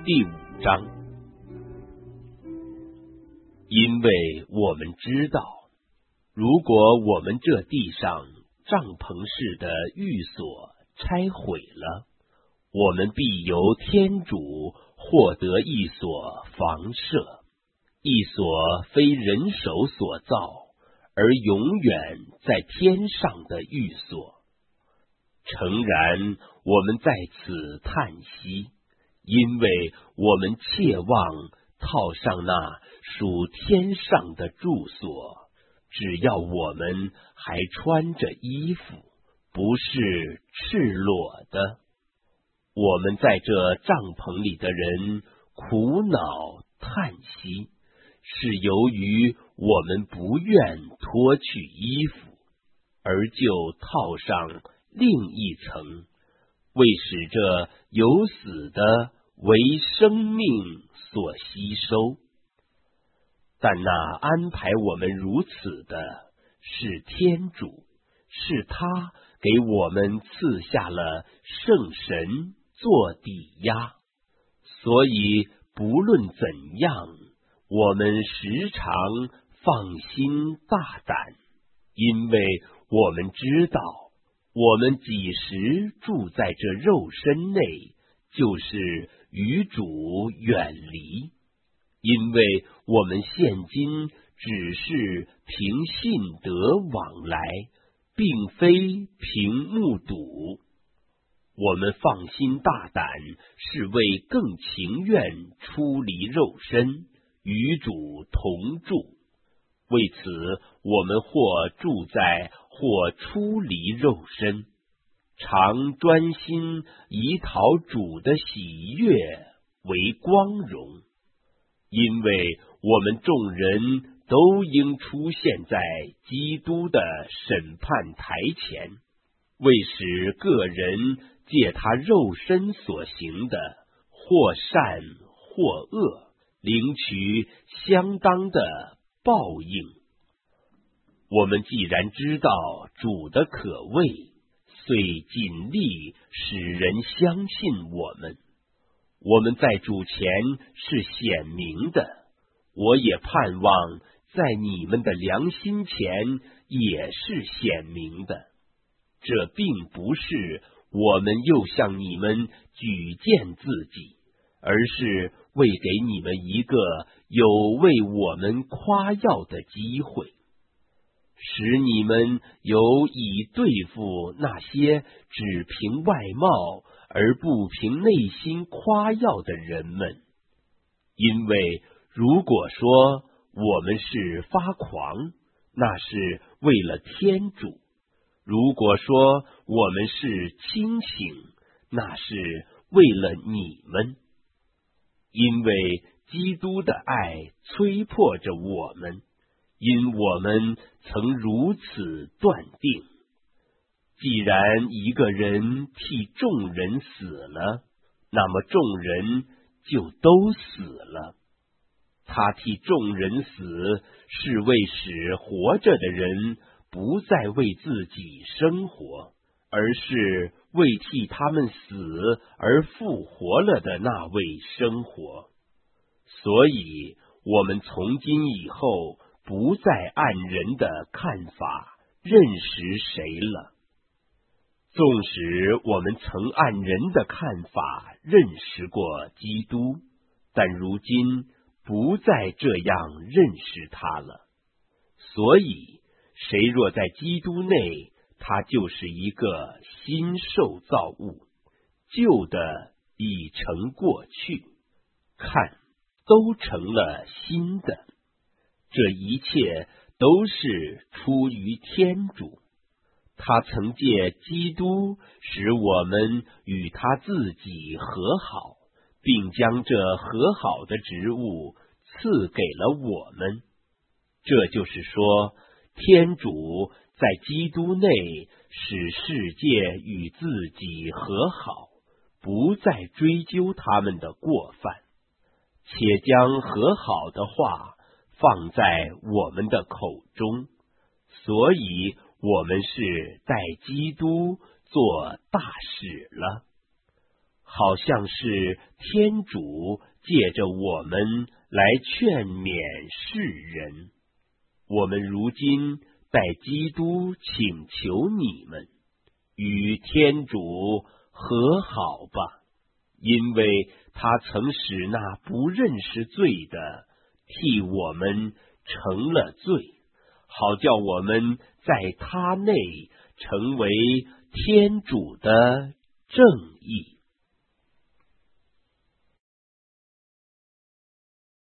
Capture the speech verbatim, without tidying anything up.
第五章。因为我们知道，如果我们这地上帐篷式的寓所拆毁了，我们必由天主获得一所房舍，一所非人手所造，而永远在天上的寓所。诚然，我们在此叹息，因为我们切望套上那属天上的住所，只要我们还穿着衣服，不是赤裸的。我们在这帐篷里的人苦恼叹息，是由于我们不愿脱去衣服，而就套上另一层，为使这有死的为生命所吸收。但那安排我们如此的是天主，是他给我们赐下了圣神做抵押，所以不论怎样，我们时常放心大胆，因为我们知道，我们几时住在这肉身内，就是与主远离，因为我们现今只是凭信德往来，并非凭目睹。我们放心大胆，是为更情愿出离肉身，与主同住。为此，我们或住在，或出离肉身，常专心以讨主的喜悦为光荣，因为我们众人都应出现在基督的审判台前，为使个人借他肉身所行的，或善或恶，领取相当的报应。我们既然知道主的可畏，遂尽力使人相信我们。我们在主前是显明的，我也盼望在你们的良心前也是显明的。这并不是我们又向你们举荐自己，而是为给你们一个有为我们夸耀的机会，使你们有以对付那些只凭外貌而不凭内心夸耀的人们。因为如果说我们是发狂，那是为了天主；如果说我们是清醒，那是为了你们。因为基督的爱催迫着我们，因我们曾如此断定。既然一个人替众人死了，那么众人就都死了。他替众人死，是为使活着的人不再为自己生活，而是为替他们死而复活了的那位生活。所以我们从今以后不再按人的看法认识谁了。纵使我们曾按人的看法认识过基督，但如今不再这样认识他了。所以谁若在基督内，他就是一个新受造物，旧的已成过去，看，都成了新的。这一切都是出于天主，他曾借基督使我们与他自己和好，并将这和好的职务赐给了我们。这就是说，天主在基督内使世界与自己和好，不再追究他们的过犯，且将和好的话放在我们的口中，所以我们是代基督做大使了。 好像是天主借着我们来劝勉世人。我们如今拜基督请求你们，与天主和好吧，因为他曾使那不认识罪的替我们成了罪，好叫我们在他内成为天主的正义。